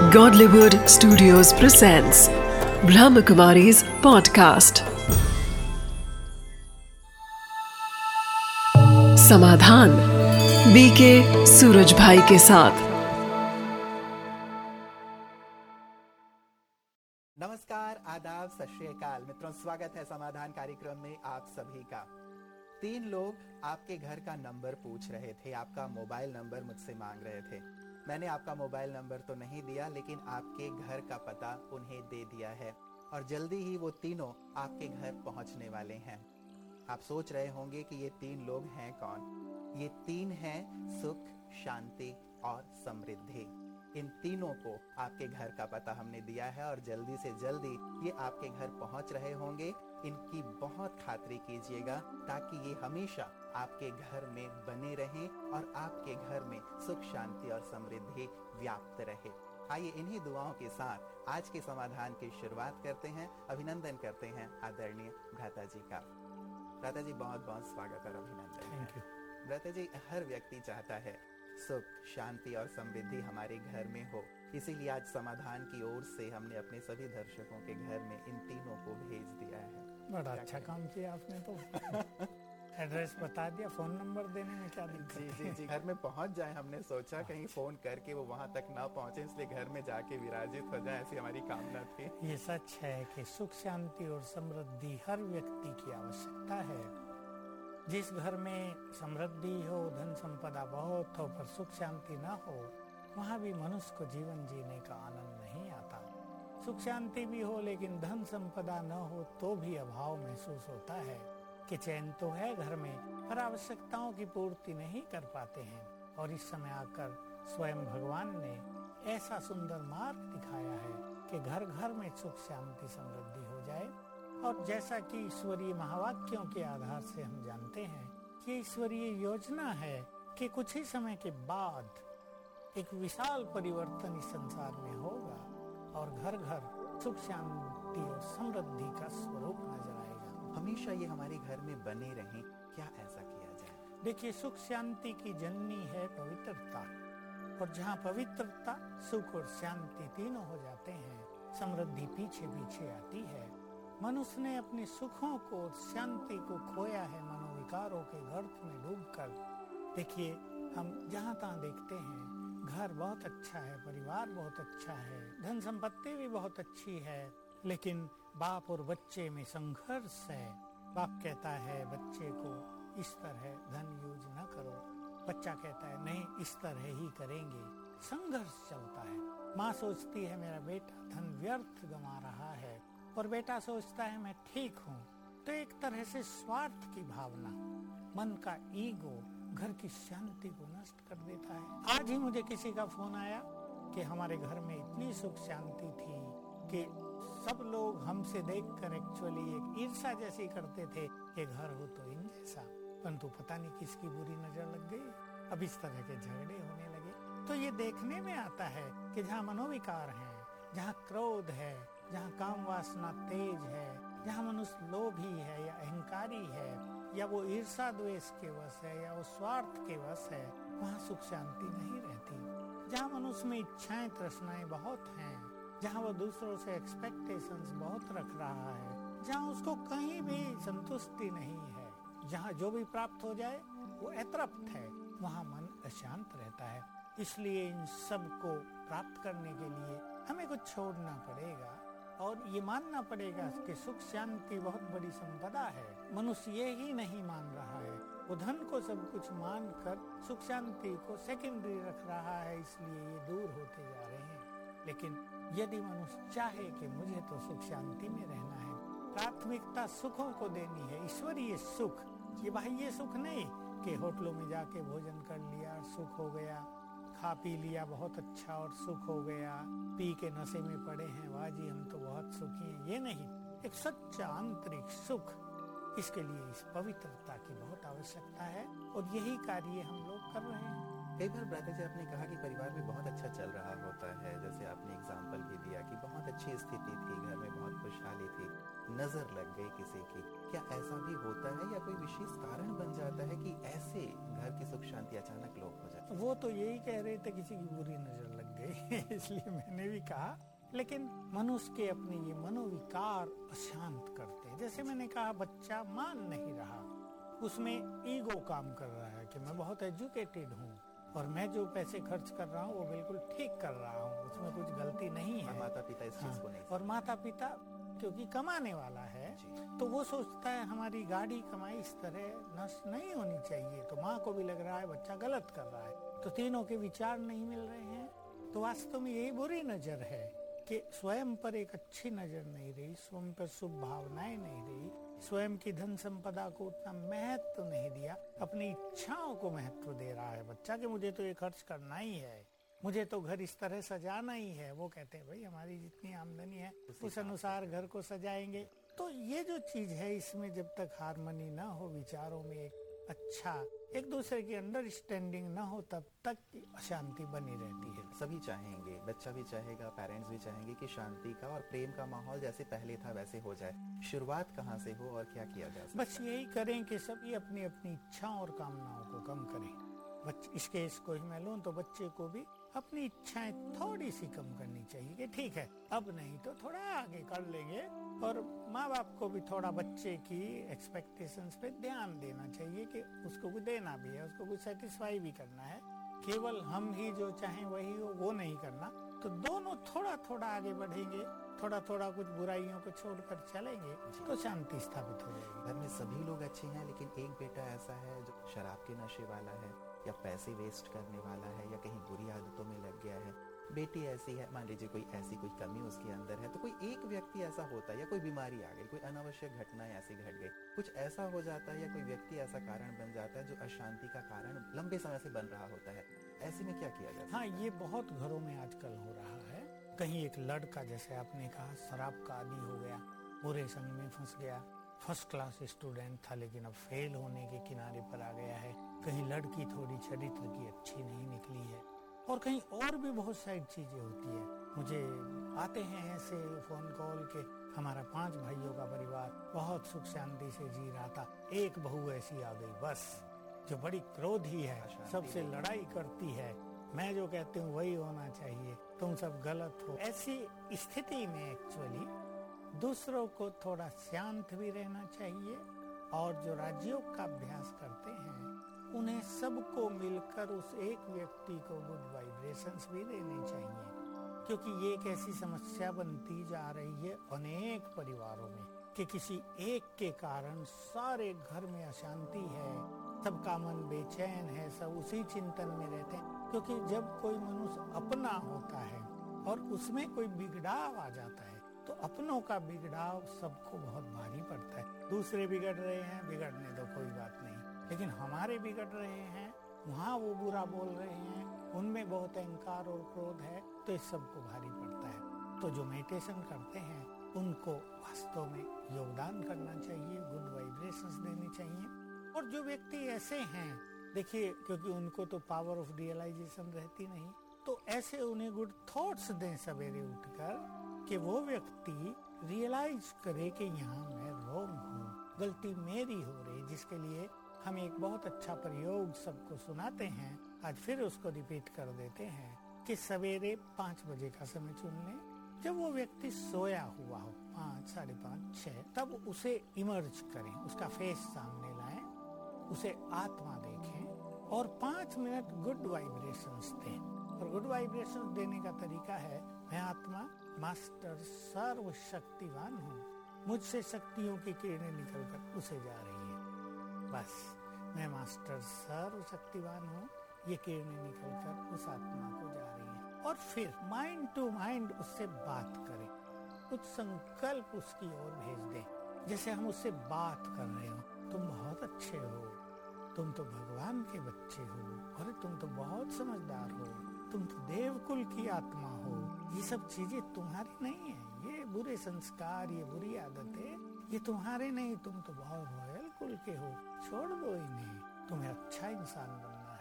Godlywood Studios presents Brahmakumari's podcast. समाधान BK Suraj भाई के साथ। नमस्कार, आदाब, सत श्री अकाल मित्रों, स्वागत है समाधान कार्यक्रम में आप सभी का। 3 लोग आपके घर का नंबर पूछ रहे थे, आपका मोबाइल नंबर मुझसे मांग रहे थे। मैंने आपका मोबाइल नंबर तो नहीं दिया, लेकिन आपके घर का पता उन्हें दे दिया है और जल्दी ही वो तीनों आपके घर पहुंचने वाले हैं। आप सोच रहे होंगे कि ये 3 लोग हैं कौन? ये 3 हैं सुख, शांति और समृद्धि। इन तीनों को आपके घर का पता हमने दिया है और जल्दी से जल्दी ये आपके घर पहुंच रहे होंगे। इनकी बहुत खातिरी कीजिएगा ताकि ये हमेशा आपके घर में बने रहें और आपके घर में सुख, शांति और समृद्धि व्याप्त रहे। आइए इन्हीं दुआओं के साथ आज के समाधान की शुरुआत करते हैं। अभिनंदन करते हैं आदरणीय भ्राता जी का। भ्राता जी, बहुत बहुत स्वागत और अभिनंदन। Thank you. भ्राता जी, हर व्यक्ति चाहता है सुख, शांति और समृद्धि हमारे घर में हो। इसीलिए आज समाधान की ओर से हमने अपने सभी दर्शकों के घर में इन तीनों को भेज दिया है। बड़ा अच्छा काम किया आपने तो। एड्रेस बता दिया, फोन नंबर देने में क्या दिक्कत है? जी, घर में पहुंच जाए। हमने सोचा कहीं फोन करके वो वहां तक ना पहुंचे, इसलिए घर में जाके विराजित हो जाए, ऐसी हमारी कामना थी। ये सच है कि सुख, शांति और समृद्धि हर व्यक्ति की आवश्यकता है। जिस घर में समृद्धि हो, धन संपदा बहुत हो, पर सुख शांति ना हो, वहाँ भी मनुष्य को जीवन जीने का आनंद नहीं आता। सुख शांति भी हो लेकिन धन संपदा न हो तो भी अभाव महसूस होता है कि चैन तो है घर में, पर आवश्यकताओं की पूर्ति नहीं कर पाते हैं। और इस समय आकर स्वयं भगवान ने ऐसा सुंदर मार्ग दिखाया है कि घर घर में सुख शांति समृद्धि हो जाए। और जैसा कि ईश्वरीय महावाक्यों के आधार से हम जानते हैं कि ईश्वरीय योजना है कि कुछ ही समय के बाद एक विशाल परिवर्तन इस संसार में होगा और घर घर सुख शांति और समृद्धि का स्वरूप नजर आएगा। हमेशा ये हमारे घर में बने रहें, क्या ऐसा किया जाए? देखिए, सुख शांति की जननी है पवित्रता, और जहाँ पवित्रता, सुख और शांति तीनों हो जाते हैं, समृद्धि पीछे पीछे आती है। मनुष्य ने अपने सुखों को और शांति को खोया है मनोविकारों के गर्त में डूबकर। देखिए, हम जहाँ तहाँ देखते हैं घर बहुत अच्छा है, परिवार बहुत अच्छा है, धन संपत्ति भी बहुत अच्छी है, लेकिन बाप और बच्चे में संघर्ष है। बाप कहता है बच्चे को इस तरह धन यूज न करो, बच्चा कहता है नहीं, इस तरह ही करेंगे। संघर्ष चलता है। माँ सोचती है मेरा बेटा धन व्यर्थ गंवा रहा है, और बेटा सोचता है मैं ठीक हूँ। तो एक तरह से स्वार्थ की भावना, मन का ईगो घर की शांति को नष्ट कर देता है। आज ही मुझे किसी का फोन आया कि हमारे घर में इतनी सुख शांति थी कि सब लोग हमसे देखकर एक्चुअली एक ईर्ष्या जैसी करते थे कि घर हो तो इन जैसा, परंतु पता नहीं किसकी बुरी नजर लग गई, अब इस तरह के झगड़े होने लगे। तो ये देखने में आता है कि जहाँ मनोविकार है, जहाँ क्रोध है, जहाँ काम वासना तेज है, जहाँ मनुष्य लोभी है या अहंकारी है, या वो ईर्षा द्वेष के वश है, या वो स्वार्थ के वश है, वहाँ सुख शांति नहीं रहती। जहाँ मनुष्य में इच्छाएं तृष्णाएं बहुत हैं, जहाँ वो दूसरों से एक्सपेक्टेशंस बहुत रख रहा है, जहाँ उसको कहीं भी संतुष्टि नहीं है, जहाँ जो भी प्राप्त हो जाए वो अतृप्त है, वहाँ मन अशांत रहता है। इसलिए इन सब को प्राप्त करने के लिए हमें कुछ छोड़ना पड़ेगा और ये मानना पड़ेगा कि सुख शांति बहुत बड़ी संपदा है। मनुष्य ये ही नहीं मान रहा है, वो धन को सब कुछ मानकर सुख शांति को सेकेंडरी रख रहा है, इसलिए ये दूर होते जा रहे हैं। लेकिन यदि मनुष्य चाहे कि मुझे तो सुख शांति में रहना है, प्राथमिकता सुखों को देनी है, ईश्वरीय सुख, ये बाह्य सुख नहीं कि होटलों में जाके भोजन कर लिया और सुख हो गया, खा पी लिया बहुत अच्छा और सुख हो गया, पी के नशे में पड़े हैं, वाह जी हम तो बहुत सुखी हैं, ये नहीं। एक सच्चा आंतरिक सुख, इसके लिए इस पवित्रता की बहुत आवश्यकता है और यही कार्य हम लोग कर रहे हैं। कई बार ब्रता जी आपने कहा कि परिवार में बहुत अच्छा चल रहा होता है, जैसे आपने एग्जाम्पल भी दिया कि बहुत अच्छी स्थिति थी, घर में बहुत खुशहाली थी, नजर लग गई किसी की। क्या ऐसा भी होता है या कोई विशेष कारण बन जाता है कि ऐसे घर की सुख शांति अचानक लोप हो जाती है? वो तो यही कह रहे थे किसी की बुरी नजर लग गई इसलिए मैंने भी कहा। लेकिन मनुष्य के अपने ये मनोविकार अशांत करते हैं। जैसे मैंने कहा, बच्चा मान नहीं रहा, उसमें ईगो काम कर रहा है कि मैं बहुत एजुकेटेड हूँ और मैं जो पैसे खर्च कर रहा हूँ वो बिल्कुल ठीक कर रहा हूँ, उसमें कुछ गलती नहीं है। माता पिता इस चीज को नहीं और माता पिता क्योंकि कमाने वाला है तो वो सोचता है हमारी गाड़ी कमाई इस तरह नष्ट नहीं होनी चाहिए। तो माँ को भी लग रहा है बच्चा गलत कर रहा है, तो तीनों के विचार नहीं मिल रहे हैं। तो वास्तव में यही बुरी नजर है कि स्वयं पर एक अच्छी नजर नहीं रही, स्वयं पर शुभ भावनाएं नहीं रही, स्वयं की धन संपदा को उतना महत्व नहीं दिया, अपनी इच्छाओं को महत्व दे रहा है बच्चा कि मुझे तो ये खर्च करना ही है, मुझे तो घर इस तरह सजाना ही है। वो कहते हैं भाई हमारी जितनी आमदनी है उस अनुसार घर को सजाएंगे। तो ये जो चीज है, इसमें जब तक हार्मनी ना हो, विचारों में एक अच्छा एक दूसरे की अंडरस्टैंडिंग ना हो, तब तक अशांति बनी रहती है। सभी चाहेंगे, बच्चा भी चाहेगा, पेरेंट्स भी चाहेंगे कि शांति का और प्रेम का माहौल जैसे पहले था वैसे हो जाए। शुरुआत कहाँ से हो और क्या किया जा सकता? बस यही करें कि सभी अपनी अपनी इच्छाओं और कामनाओं को कम करें। इस केस को ही मैं लूं तो बच्चे को भी अपनी इच्छाएं थोड़ी सी कम करनी चाहिए कि ठीक है अब नहीं तो थोड़ा आगे कर लेंगे, और माँ बाप को भी थोड़ा बच्चे की एक्सपेक्टेशंस पे ध्यान देना चाहिए कि उसको कुछ देना भी है, उसको कुछ सेटिस्फाई भी करना है। केवल हम ही जो चाहें वही हो वो नहीं करना। तो दोनों थोड़ा थोड़ा आगे बढ़ेंगे, थोड़ा थोड़ा कुछ बुराइयों को छोड़कर चलेंगे तो शांति स्थापित हो जाएगी। घर में सभी लोग अच्छे हैं लेकिन एक बेटा ऐसा है जो शराब के नशे वाला है या पैसे वेस्ट करने वाला है या कहीं बुरी आदतों में लग गया है, बेटी ऐसी है, मान लीजिए कोई ऐसी कोई कमी उसके अंदर है, तो कोई एक व्यक्ति ऐसा होता है या कोई बीमारी आ गई, कोई अनावश्यक घटना ऐसी घट गई, कुछ ऐसा हो जाता है या कोई व्यक्ति ऐसा कारण बन जाता है जो अशांति का कारण लंबे समय से बन रहा होता है, ऐसे में क्या किया जाए? हाँ, ये बहुत घरों में आजकल हो रहा है। कहीं एक लड़का, जैसे आपने कहा, शराब का आदी हो गया, बुरे संग में फंस गया, फर्स्ट क्लास स्टूडेंट था लेकिन अब फेल होने के किनारे पर आ गया है। कहीं लड़की थोड़ी चरित्र की अच्छी नहीं निकली है, और कहीं और भी बहुत सारी चीजें होती है। मुझे आते हैं ऐसे फोन कॉल के हमारा 5 भाइयों का परिवार बहुत सुख शांति से जी रहा था, एक बहू ऐसी आ गई बस जो बड़ी क्रोधी है, सबसे लड़ाई करती है, मैं जो कहती हूँ वही होना चाहिए, तुम सब गलत हो। ऐसी स्थिति में एक्चुअली दूसरों को थोड़ा शांत भी रहना चाहिए, और जो राजयोग का अभ्यास करते हैं उन्हें सबको मिलकर उस एक व्यक्ति को गुड वाइब्रेशंस भी देने चाहिए, क्योंकि ये एक ऐसी समस्या बनती जा रही है अनेक परिवारों में कि किसी एक के कारण सारे घर में अशांति है, सबका मन बेचैन है, सब उसी चिंतन में रहते हैं। क्योंकि जब कोई मनुष्य अपना होता है और उसमें कोई बिगड़ाव आ जाता है तो अपनों का बिगड़ाव सबको बहुत भारी पड़ता है। दूसरे बिगड़ रहे हैं, बिगड़ने दो कोई बात नहीं, लेकिन हमारे बिगड़ रहे हैं, वहाँ वो बुरा बोल रहे हैं, उनमें बहुत अहंकार और क्रोध है, तो इस सबको भारी पड़ता है। तो जो मेडिटेशन करते हैं उनको वास्तव में योगदान करना चाहिए, गुड वाइब्रेशंस देनी चाहिए। और जो व्यक्ति ऐसे हैं, देखिए, क्योंकि उनको तो पावर ऑफ रियलाइजेशन रहती नहीं, तो ऐसे उन्हें गुड थॉट्स दें सवेरे उठकर कि वो व्यक्ति रियलाइज करे कि यहाँ मैं रॉन्ग हूँ, गलती मेरी हो रही, जिसके लिए हम एक बहुत अच्छा प्रयोग सबको सुनाते हैं। आज फिर उसको रिपीट कर देते हैं कि सवेरे 5 बजे का समय चुन लें, जब वो व्यक्ति सोया हुआ हो, 5, 5:30, 6, तब उसे इमर्ज करें, उसका फेस सामने लाएं, उसे आत्मा देखें और 5 मिनट गुड वाइब्रेशंस दें। और गुड वाइब्रेशंस देने का तरीका है, मैं आत्मा मास्टर सर्वशक्तिवान हूँ, मुझसे शक्तियों की किरणें निकलकर उसे जा रही है, बस मैं मास्टर सर्वशक्तिवान हूँ, ये किरणें निकलकर उस आत्मा को जा रही है। और फिर माइंड टू माइंड उससे बात करें, कुछ संकल्प उसकी ओर भेज दें, जैसे हम उससे बात कर रहे हो, तुम बहुत अच्छे हो, तुम तो भगवान के बच्चे हो, अरे तुम तो बहुत समझदार हो, तुम तो देवकुल की आत्मा हो, ये सब चीजें तुम्हारी नहीं है, ये बुरे संस्कार, ये बुरी आदतें, ये तुम्हारे नहीं, तुम तो बहुत रॉयल कुल के हो, छोड़ दो इन्हें, तुम्हें अच्छा इंसान बनना है,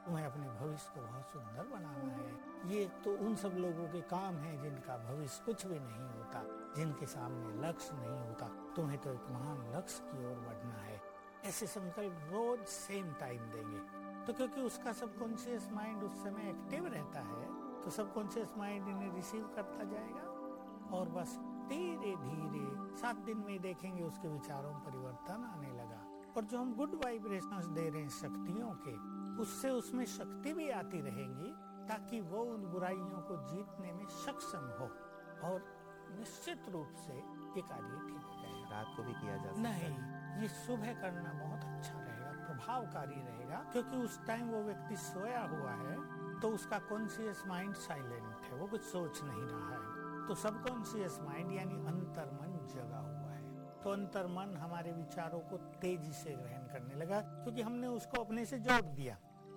तुम्हें अपने भविष्य को बहुत सुंदर बनाना है। ये तो उन सब लोगों के काम हैं जिनका भविष्य कुछ भी नहीं होता, जिनके सामने लक्ष्य नहीं होता। तुम्हें तो एक महान लक्ष्य की ओर बढ़ना है। ऐसे संकल्प रोज सेम टाइम देंगे तो क्योंकि उसका सबकॉन्शियस माइंड उस समय एक्टिव रहता है, तो सबकॉन्शियस माइंड इन्हें रिसीव करता जाएगा और बस धीरे धीरे 7 दिन में देखेंगे उसके विचारों में परिवर्तन आने लगा। और जो हम गुड वाइब्रेशंस दे रहे हैं शक्तियों के, उससे उसमें शक्ति भी आती रहेंगी ताकि वो उन बुराइयों को जीतने में सक्षम हो और निश्चित रूप से ये कार्य ठीक हो जाएगा। रात को भी किया जा सकता है? नहीं, ये सुबह करना बहुत अच्छा रहेगा, प्रभावकारी रहेगा, क्योंकि उस टाइम वो व्यक्ति सोया हुआ है तो उसका कॉन्शियस माइंड साइलेंट है, वो कुछ सोच नहीं रहा है। तो सबकॉन्शियस माइंड यानी अंतर्मन जगा हुआ है, तो अंतर्मन हमारे विचारों को तेजी से ग्रहण करने लगा क्योंकि हमने उसको अपने से जोड़ दिया।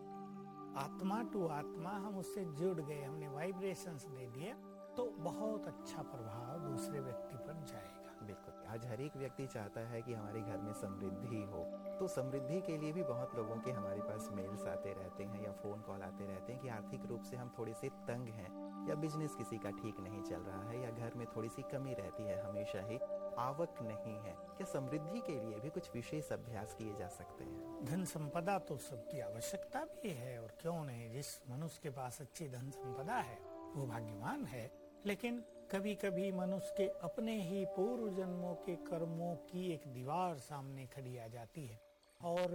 आत्मा टू आत्मा हम उससे जुड़ गए, हमने वाइब्रेशंस दे दिए, तो बहुत अच्छा प्रभाव दूसरे व्यक्ति पर जाएगा। बिल्कुल। आज हर एक व्यक्ति चाहता है कि हमारे घर में समृद्धि हो, तो समृद्धि के लिए भी बहुत लोगों के हमारे पास मेल्स आते रहते हैं या फोन कॉल आते रहते हैं कि आर्थिक रूप से हम थोड़े से तंग हैं, या बिजनेस किसी का ठीक नहीं चल रहा है, या घर में थोड़ी सी कमी रहती है, हमेशा ही आवक नहीं है। क्या समृद्धि के लिए भी कुछ विशेष अभ्यास किए जा सकते हैं? धन संपदा तो सबकी आवश्यकता भी है, और क्यों नहीं, जिस मनुष्य के पास अच्छी धन संपदा है वो भाग्यवान है। लेकिन कभी कभी मनुष्य के अपने ही पूर्व जन्मों के कर्मों की एक दीवार सामने खड़ी आ जाती है और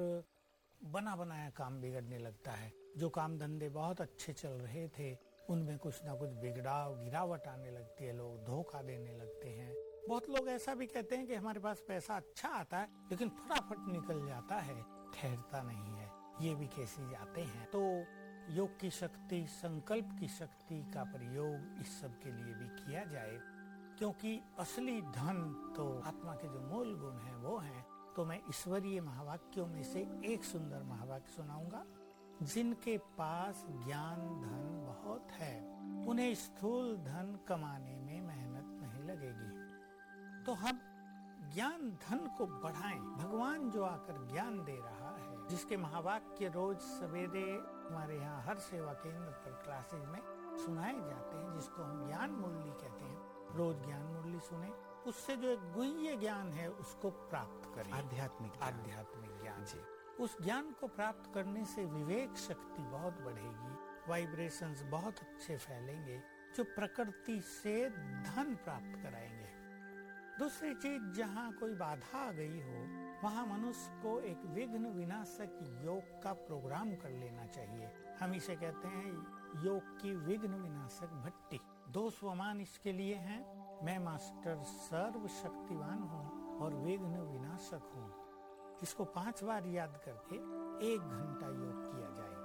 बना बनाया काम बिगड़ने लगता है। जो काम धंधे बहुत अच्छे चल रहे थे उनमें कुछ ना कुछ गिरावट आने लगती है, लोग धोखा देने लगते हैं। बहुत लोग ऐसा भी कहते हैं कि हमारे पास पैसा अच्छा आता है लेकिन फटाफट निकल जाता है, ठहरता नहीं है। ये भी केसेस आते हैं। तो योग की शक्ति, संकल्प की शक्ति का प्रयोग इस सब के लिए भी किया जाए, क्योंकि असली धन तो आत्मा के जो मूल गुण हैं वो हैं। तो मैं ईश्वरीय महावाक्यों में से एक सुंदर महावाक्य सुनाऊंगा। जिनके पास ज्ञान धन बहुत है उन्हें स्थूल धन कमाने में मेहनत नहीं लगेगी। तो हम ज्ञान धन को बढ़ाएं। भगवान जो आकर ज्ञान दे रहा है, जिसके महावाक्य रोज सवेरे हमारे यहाँ हर सेवा केंद्र पर क्लासेज में सुनाए जाते हैं, जिसको हम ज्ञान मुरली कहते हैं, रोज ज्ञान मुरली सुने, उससे जो एक गुह्य ज्ञान है उसको प्राप्त करें। आध्यात्मिक ज्ञान जी। उस ज्ञान को प्राप्त करने से विवेक शक्ति बहुत बढ़ेगी, वाइब्रेशंस बहुत अच्छे फैलेंगे, जो प्रकृति से धन प्राप्त कराएंगे। दूसरी चीज, जहाँ कोई बाधा आ गई हो वहाँ मनुष्य को एक विघ्न विनाशक योग का प्रोग्राम कर लेना चाहिए। हम इसे कहते हैं योग की विघ्न विनाशक भट्टी। 2 स्वमान इसके लिए हैं। मैं मास्टर सर्वशक्तिवान हूँ और विघ्न विनाशक हूँ। इसको 5 बार याद करके 1 घंटा योग किया जाए,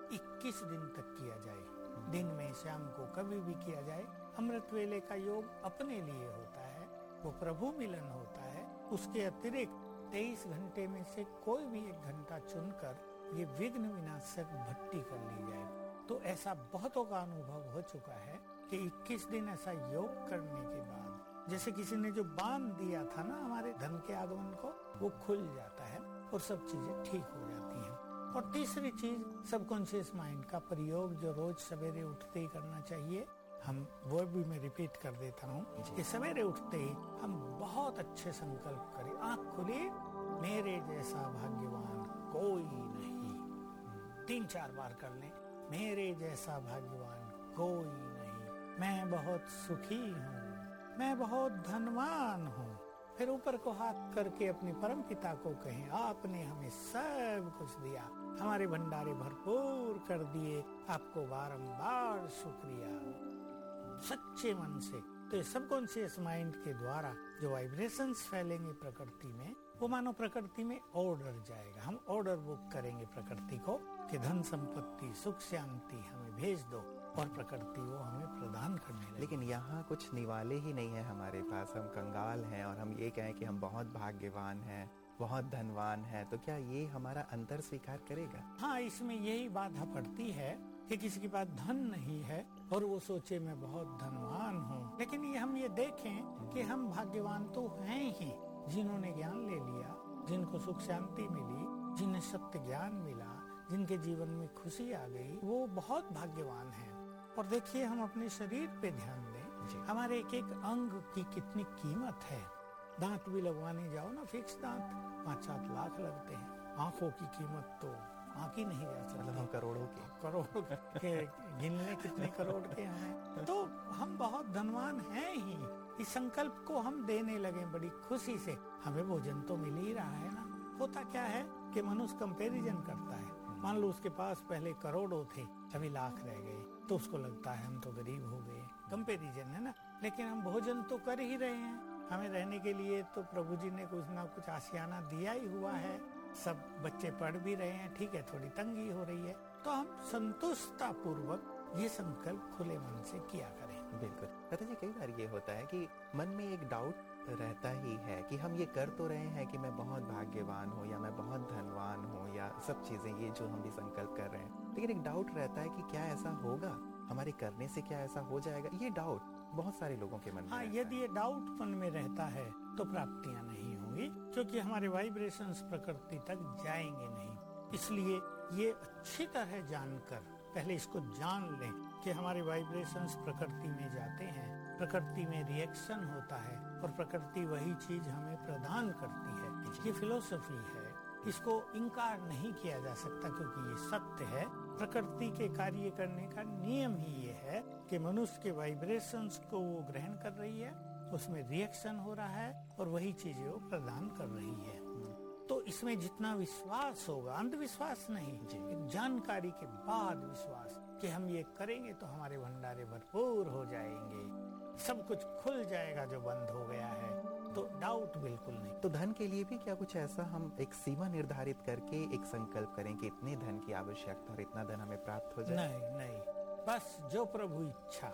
21 दिन तक किया जाए, दिन में शाम को कभी भी किया जाए। अमृत वेले का योग अपने लिए होता है, वो प्रभु मिलन होता है। उसके अतिरिक्त 23 घंटे में से कोई भी 1 घंटा चुनकर ये विघ्न विनाशक भट्टी कर ली जाए। तो ऐसा बहुतों का अनुभव हो चुका है कि 21 दिन ऐसा योग करने के बाद जैसे किसी ने जो बांध दिया था ना हमारे धन के आगमन को, वो खुल जाता है और सब चीजें ठीक हो जाती हैं। और तीसरी चीज, सबकॉन्शियस माइंड का प्रयोग जो रोज सवेरे उठते ही करना चाहिए। हम वो भी मैं रिपीट कर देता हूँ कि सवेरे उठते ही हम बहुत अच्छे संकल्प करें। आँख खुली, मेरे जैसा भाग्यवान कोई नहीं। 3-4 बार कर लें, मेरे जैसा भाग्यवान कोई नहीं। मैं बहुत सुखी हूँ, मैं बहुत धनवान हूँ। फिर ऊपर को हाथ करके अपने परम पिता को कहें, आपने हमें सब कुछ दिया, हमारे भंडारे भरपूर कर दिए, आपको बारंबार शुक्रिया, सच्चे मन से। तो सबकॉन्शियस माइंड के द्वारा जो वाइब्रेशंस फैलेंगे प्रकृति में, वो मानो प्रकृति में ऑर्डर जाएगा। हम ऑर्डर बुक करेंगे प्रकृति को कि धन संपत्ति सुख शांति हमें भेज दो, और प्रकृति वो हमें प्रदान करने लगे। लेकिन यहाँ कुछ निवाले ही नहीं है हमारे पास, हम कंगाल हैं और हम ये कहें कि हम बहुत भाग्यवान हैं, बहुत धनवान हैं, तो क्या ये हमारा अंतर स्वीकार करेगा? हाँ, इसमें यही बाधा पड़ती है कि किसी के पास धन नहीं है और वो सोचे मैं बहुत धनवान हूँ। लेकिन ये हम ये देखें कि हम भाग्यवान तो हैं ही, जिन्होंने ज्ञान ले लिया, जिनको सुख शांति मिली, जिन्हें सत्य ज्ञान मिला, जिनके जीवन में खुशी आ गई, वो बहुत भाग्यवान हैं। और देखिए, हम अपने शरीर पे ध्यान दें, हमारे एक एक अंग की कितनी कीमत है। दांत भी लगवाने जाओ ना, फिक्स दांत 5-7 लाख लगते हैं। आंखों की कीमत तो आंख ही नहीं जा सकती। मतलब हम करोड़ के गिनने कितने करोड़ के हैं। तो हम बहुत धनवान हैं ही। इस संकल्प को हम देने लगे बड़ी खुशी से। हमें भोजन तो मिल ही रहा है ना। होता क्या है कि मनुष्य कंपैरिजन करता है। मान लो उसके पास पहले करोड़ों थे, अभी लाख रह गए, तो उसको लगता है हम तो गरीब हो गए। कंपैरिजन है ना। लेकिन हम भोजन तो कर ही रहे हैं। हमें रहने के लिए तो प्रभु जी ने कुछ ना कुछ आशियाना दिया ही हुआ है। सब बच्चे पढ़ भी रहे हैं, ठीक है, थोड़ी तंगी हो रही है, तो हम संतुष्टता पूर्वक ये संकल्प खुले मन से किया करें। बिल्कुल। पता जी, कई बार ये होता है कि मन में एक डाउट रहता ही है कि हम ये कर तो रहे हैं कि मैं बहुत भाग्यवान हूँ या मैं बहुत धनवान हूँ या सब चीजें, ये जो हम भी संकल्प कर रहे हैं, लेकिन एक डाउट रहता है कि क्या ऐसा होगा, हमारे करने से क्या ऐसा हो जाएगा। ये डाउट बहुत सारे लोगों के मन में रहता यदि ये डाउट मन में रहता है तो प्राप्तियां नहीं होंगी, क्योंकि हमारे वाइब्रेशंस प्रकृति तक जाएंगे नहीं। इसलिए ये अच्छी तरह जानकर, पहले इसको जान लें कि हमारे वाइब्रेशंस प्रकृति में जाते हैं, प्रकृति में रिएक्शन होता है और प्रकृति वही चीज हमें प्रदान करती है। ये फिलोसफी है, इसको इनकार नहीं किया जा सकता, क्योंकि ये सत्य है। प्रकृति के कार्य करने का नियम ही ये है कि मनुष्य के वाइब्रेशंस को वो ग्रहण कर रही है, उसमें रिएक्शन हो रहा है और वही चीजें वो प्रदान कर रही है। तो इसमें जितना विश्वास होगा, अंधविश्वास नहीं, एक जानकारी के बाद विश्वास कि हम ये करेंगे तो हमारे भंडारे भरपूर हो जाएंगे, सब कुछ खुल जाएगा जो बंद हो गया है, तो डाउट बिल्कुल नहीं। तो धन के लिए भी क्या कुछ ऐसा हम एक सीमा निर्धारित करके एक संकल्प करें कि इतने धन की आवश्यकता और इतना धन हमें प्राप्त हो जाए? नहीं, बस जो प्रभु इच्छा।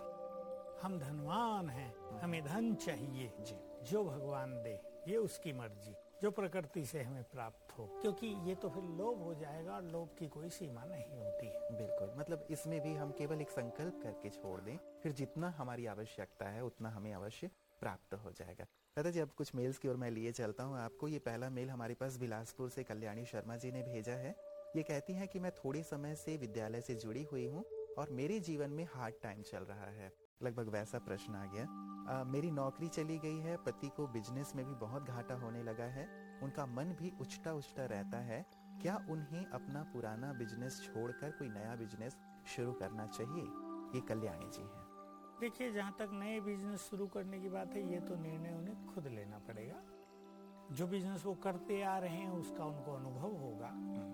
हम धनवान हैं, हमें धन चाहिए जी, जो भगवान दे, ये उसकी मर्जी, जो प्रकृति से हमें प्राप्त हो, क्योंकि ये तो फिर लोभ हो जाएगा और लोभ की कोई सीमा नहीं होती है। बिल्कुल। मतलब इसमें भी हम केवल एक संकल्प करके छोड़ दें, फिर जितना हमारी आवश्यकता है उतना हमें अवश्य प्राप्त हो जाएगा। दादा जी, अब कुछ मेल्स की ओर मैं लिए चलता हूँ आपको। ये पहला मेल हमारे पास बिलासपुर से कल्याणी शर्मा जी ने भेजा है। ये कहती हैं कि मैं थोड़े समय से विद्यालय से जुड़ी हुई हूँ और मेरे जीवन में हार्ड टाइम चल रहा है। लगभग वैसा प्रश्न आ गया। मेरी नौकरी चली गई है, पति को बिजनेस में भी बहुत घाटा होने लगा है, उनका मन भी उछटा उछटा रहता है। क्या उन्हें अपना पुराना बिजनेस छोड़कर कोई नया बिजनेस शुरू करना चाहिए? ये कल्याणी जी हैं। देखिए, जहाँ तक नए बिजनेस शुरू करने की बात है, ये तो निर्णय उन्हें खुद लेना पड़ेगा। जो बिजनेस वो करते आ रहे हैं उसका उनको अनुभव होगा,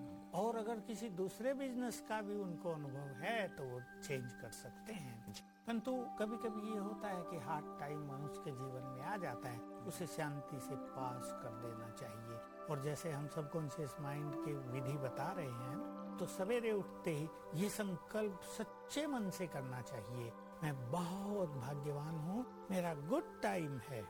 और अगर किसी दूसरे बिजनेस का भी उनको अनुभव है तो वो चेंज कर सकते हैं। परंतु कभी कभी ये होता है कि हार्ड टाइम मनुष्य के जीवन में आ जाता है, उसे शांति से पास कर देना चाहिए। और जैसे हम सबकॉन्शियस माइंड के विधि बता रहे हैं, तो सवेरे उठते ही ये संकल्प सच्चे मन से करना चाहिए, मैं बहुत भाग्यवान हूँ, मेरा गुड टाइम है।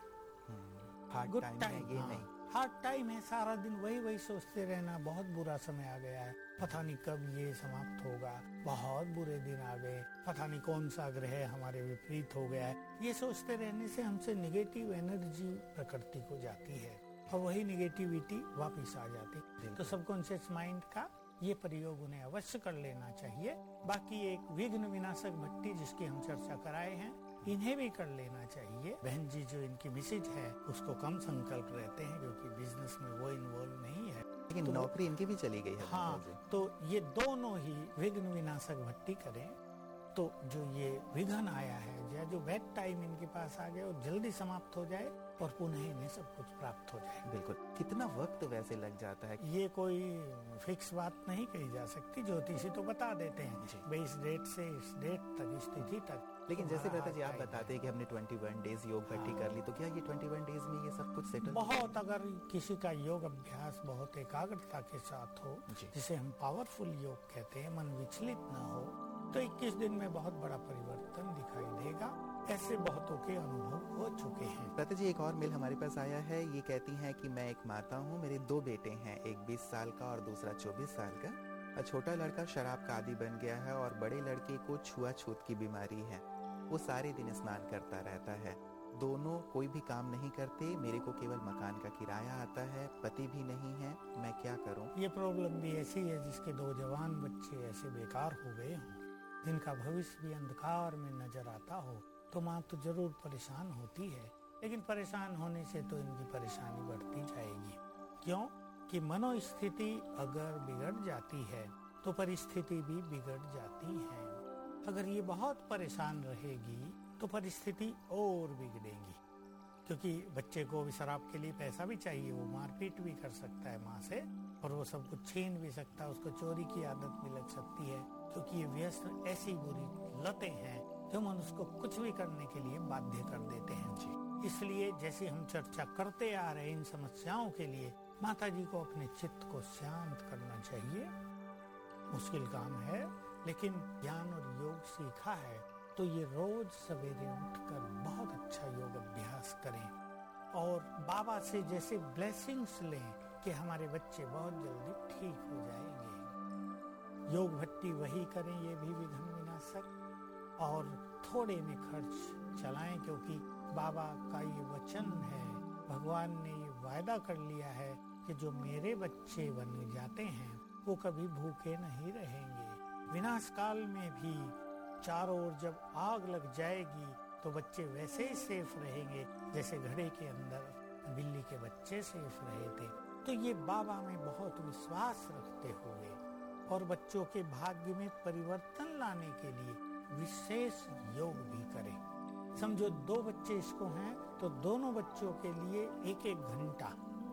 गुड टाइम ये नहीं, हार्ड टाइम है, सारा दिन वही सोचते रहना, बहुत बुरा समय आ गया है, पता नहीं कब ये समाप्त होगा, बहुत बुरे दिन आ गए, पता नहीं कौन सा ग्रह हमारे विपरीत हो गया है। ये सोचते रहने से हमसे निगेटिव एनर्जी प्रकृति को जाती है और वही निगेटिविटी वापस आ जाती। तो सबकॉन्शियस माइंड का ये प्रयोग उन्हें अवश्य कर लेना चाहिए। बाकी एक विघ्न विनाशक भट्टी जिसकी हम चर्चा कराए हैं, इन्हें भी कर लेना चाहिए। बहन जी जो इनकी मिसेज है उसको कम संकल्प रहते हैं, क्योंकि बिजनेस में वो इन्वॉल्व नहीं है, लेकिन तो नौकरी इनकी भी चली गई है। हाँ, तो ये दोनों ही विघ्न विनाशक भट्टी करें, तो जो ये विघ्न आया है या जो बैड टाइम इनके पास आ गया वो जल्दी समाप्त हो जाए और पुनः इन्हें सब कुछ प्राप्त हो जाए। बिल्कुल। कितना वक्त वैसे लग जाता है? ये कोई फिक्स बात नहीं कही जा सकती, ज्योतिषी तो बता देते हैं भाई इस डेट से इस डेट तक, इस तिथि तक। लेकिन जैसे कहते जी आप बताते हैं कि हमने 21 डेज योग भट्टी कर ली, तो क्या ये 21 डेज में ये सब कुछ सेटल? बहुत, अगर किसी का योग अभ्यास बहुत एकाग्रता के साथ हो, जिसे हम पावरफुल योग कहते हैं, मन विचलित न हो, तो 21 दिन में बहुत बड़ा परिवर्तन दिखाई देगा। ऐसे बहुतों के अनुभव हो चुके हैं। प्रति जी, एक और मेल हमारे पास आया है। ये कहती हैं कि मैं एक माता हूँ, मेरे 2 बेटे हैं, एक 20 साल का और दूसरा 24 साल का। छोटा लड़का शराब का आदी बन गया है और बड़े लड़के को छुआछूत की बीमारी है। वो सारे दिन स्नान करता रहता है। दोनों कोई भी काम नहीं करते, मेरे को केवल मकान का किराया आता है, पति भी नहीं है, मैं क्या करूं? ये प्रॉब्लम भी ऐसी है जिसके 2 जवान बच्चे ऐसे बेकार हो गए हों, जिनका भविष्य भी अंधकार में नजर आता हो, तो माँ तो जरूर परेशान होती है। लेकिन परेशान होने से तो इनकी परेशानी बढ़ती जाएगी। क्यों? कि मनोस्थिति अगर बिगड़ जाती है तो परिस्थिति भी बिगड़ जाती है। अगर ये बहुत परेशान रहेगी तो परिस्थिति और बिगड़ेगी, क्योंकि बच्चे को भी शराब के लिए पैसा भी चाहिए, वो मारपीट भी कर सकता है माँ से, और वो सब कुछ छीन भी सकता है, उसको चोरी की आदत भी लग सकती है, क्योंकि ये व्यसन ऐसी बुरी लतें हैं जो मनुष्य को कुछ भी करने के लिए बाध्य कर देते हैं जी। इसलिए जैसे हम चर्चा करते आ रहे इन समस्याओं के लिए माता जी को अपने चित्त को शांत करना चाहिए। मुश्किल काम है, लेकिन ज्ञान और योग सीखा है तो ये रोज सवेरे उठकर बहुत अच्छा योग अभ्यास करें और बाबा से जैसे ब्लेसिंग्स लें कि हमारे बच्चे बहुत जल्दी ठीक हो जाएंगे। योग भट्टी वही करें, ये भी विघ्न विनाशक, और थोड़े में खर्च चलाएं, क्योंकि बाबा का ये वचन है, भगवान ने ये वायदा कर लिया है कि जो मेरे बच्चे बन जाते हैं वो कभी भूखे नहीं रहेंगे। विनाश काल में भी चारों ओर जब आग लग जाएगी तो बच्चे वैसे ही सेफ रहेंगे जैसे घड़े के अंदर बिल्ली के बच्चे सेफ रहे थे। तो ये बाबा में बहुत विश्वास रखते हुए और बच्चों के भाग्य में परिवर्तन लाने के लिए विशेष योग भी करें। समझो 2 बच्चे इसको हैं तो दोनों बच्चों के लिए 1-1 घंटा,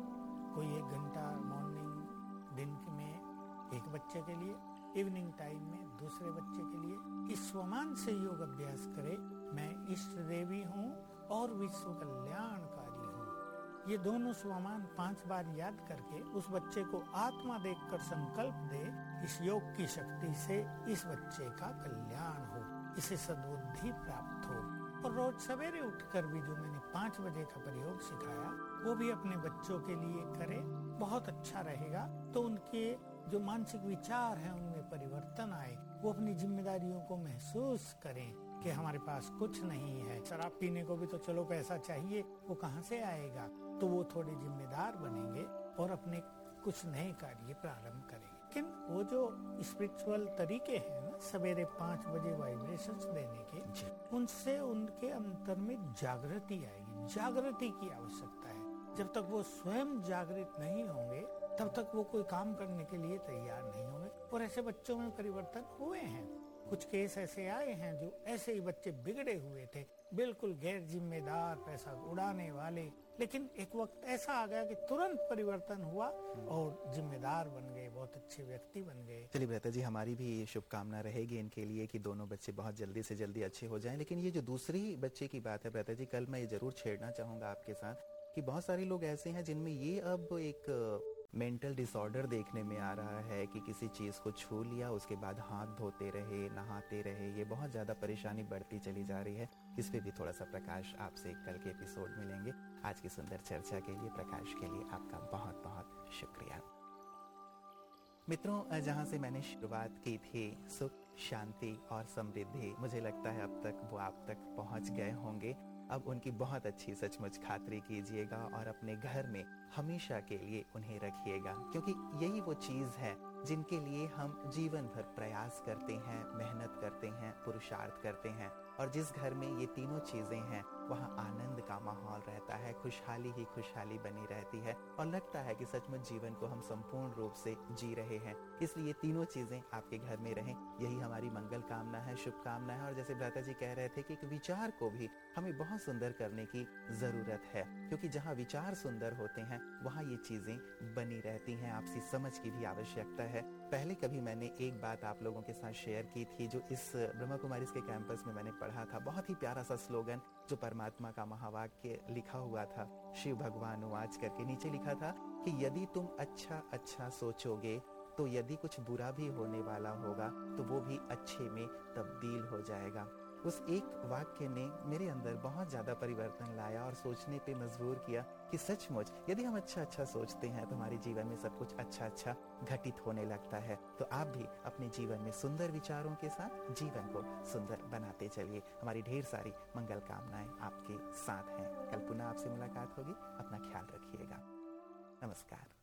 कोई 1 घंटा मॉर्निंग दिन में एक बच्चे के लिए, इवनिंग टाइम में दूसरे बच्चे के लिए इस स्वमान से योग अभ्यास करे। मैं इष्ट देवी हूँ और विश्व कल्याणकारी हूँ। ये दोनों स्वमान 5 बार याद करके उस बच्चे को आत्मा देखकर संकल्प दे, इस योग की शक्ति से इस बच्चे का कल्याण हो, इसे सद्बुद्धि प्राप्त हो। और रोज सवेरे उठकर भी जो मैंने 5 बजे का प्रयोग सिखाया वो भी अपने बच्चों के लिए करे, बहुत अच्छा रहेगा। तो उनके जो मानसिक विचार हैं उनमें परिवर्तन आए, वो अपनी जिम्मेदारियों को महसूस करें कि हमारे पास कुछ नहीं है, शराब पीने को भी तो चलो पैसा चाहिए, वो कहाँ से आएगा। तो वो थोड़े जिम्मेदार बनेंगे और अपने कुछ नए कार्य प्रारंभ करेंगे। लेकिन वो जो स्पिरिचुअल तरीके हैं ना, सवेरे 5 बजे वाइब्रेशंस देने के, उनसे उनके अंतर में जागृति आएगी। जागृति की आवश्यकता है। जब तक वो स्वयं जागृत नहीं होंगे तब तक वो कोई काम करने के लिए तैयार नहीं होंगे। और ऐसे बच्चों में परिवर्तन हुए हैं। कुछ केस ऐसे आए हैं जो ऐसे ही बच्चे बिगड़े हुए थे, बिल्कुल गैर जिम्मेदार, पैसा उड़ाने वाले, लेकिन एक वक्त ऐसा आ गया कि तुरंत परिवर्तन हुआ और जिम्मेदार बन गए, बहुत अच्छे व्यक्ति बन गए। चलिए भ्राता जी, हमारी भी शुभकामना रहेगी इनके लिए कि दोनों बच्चे बहुत जल्दी से जल्दी अच्छे हो जाएं। लेकिन ये जो दूसरी बच्चे की बात है भ्राता जी, कल मैं ये जरूर छेड़ना चाहूंगा आपके साथ कि बहुत सारे लोग ऐसे हैं जिनमें ये अब एक मेंटल डिसऑर्डर देखने में आ रहा है कि किसी चीज़ को छू लिया उसके बाद हाथ धोते रहे, नहाते रहे, ये बहुत ज़्यादा परेशानी बढ़ती चली जा रही है। इस पे भी थोड़ा सा प्रकाश आपसे कल के एपिसोड में लेंगे। आज की सुंदर चर्चा के लिए, प्रकाश के लिए आपका बहुत बहुत शुक्रिया। मित्रों, जहाँ से मैंने शुरुआत की थी, सुख, शांति और समृद्धि, मुझे लगता है अब तक वो आप तक पहुँच गए होंगे। अब उनकी बहुत अच्छी सचमुच खातिरी कीजिएगा और अपने घर में हमेशा के लिए उन्हें रखिएगा, क्योंकि यही वो चीज़ है जिनके लिए हम जीवन भर प्रयास करते हैं, मेहनत करते हैं, पुरुषार्थ करते हैं। और जिस घर में ये तीनों चीज़ें हैं वहाँ आनंद का माहौल रहता है, खुशहाली ही खुशहाली बनी रहती है और लगता है कि सचमुच जीवन को हम संपूर्ण रूप से जी रहे हैं। इसलिए तीनों चीज़ें आपके घर में रहें, यही हमारी मंगल कामना है, शुभकामना है। और जैसे भ्राता जी कह रहे थे कि एक विचार को भी हमें बहुत सुंदर करने की ज़रूरत है, क्योंकि जहाँ विचार सुंदर होते हैं वहाँ ये चीज़ें बनी रहती हैं। आपसी समझ की भी आवश्यकता है। पहले कभी मैंने एक बात आप लोगों के साथ शेयर की थी, जो इस ब्रह्मा कुमारीज के कैंपस में मैंने पढ़ा था। बहुत ही प्यारा सा स्लोगन जो परमात्मा का महावाक्य लिखा हुआ था, शिव भगवान वाच करके नीचे लिखा था कि यदि तुम अच्छा अच्छा सोचोगे तो यदि कुछ बुरा भी होने वाला होगा तो वो भी अच्छे में तब्दील हो जाएगा। उस एक वाक्य ने मेरे अंदर बहुत ज़्यादा परिवर्तन लाया और सोचने पे मजबूर किया कि सचमुच यदि हम अच्छा सोचते हैं तो हमारे जीवन में सब कुछ अच्छा घटित होने लगता है। तो आप भी अपने जीवन में सुंदर विचारों के साथ जीवन को सुंदर बनाते चलिए। हमारी ढेर सारी मंगल कामनाएं आपके साथ हैं। कल पुनः आपसे मुलाकात होगी। अपना ख्याल रखिएगा। नमस्कार।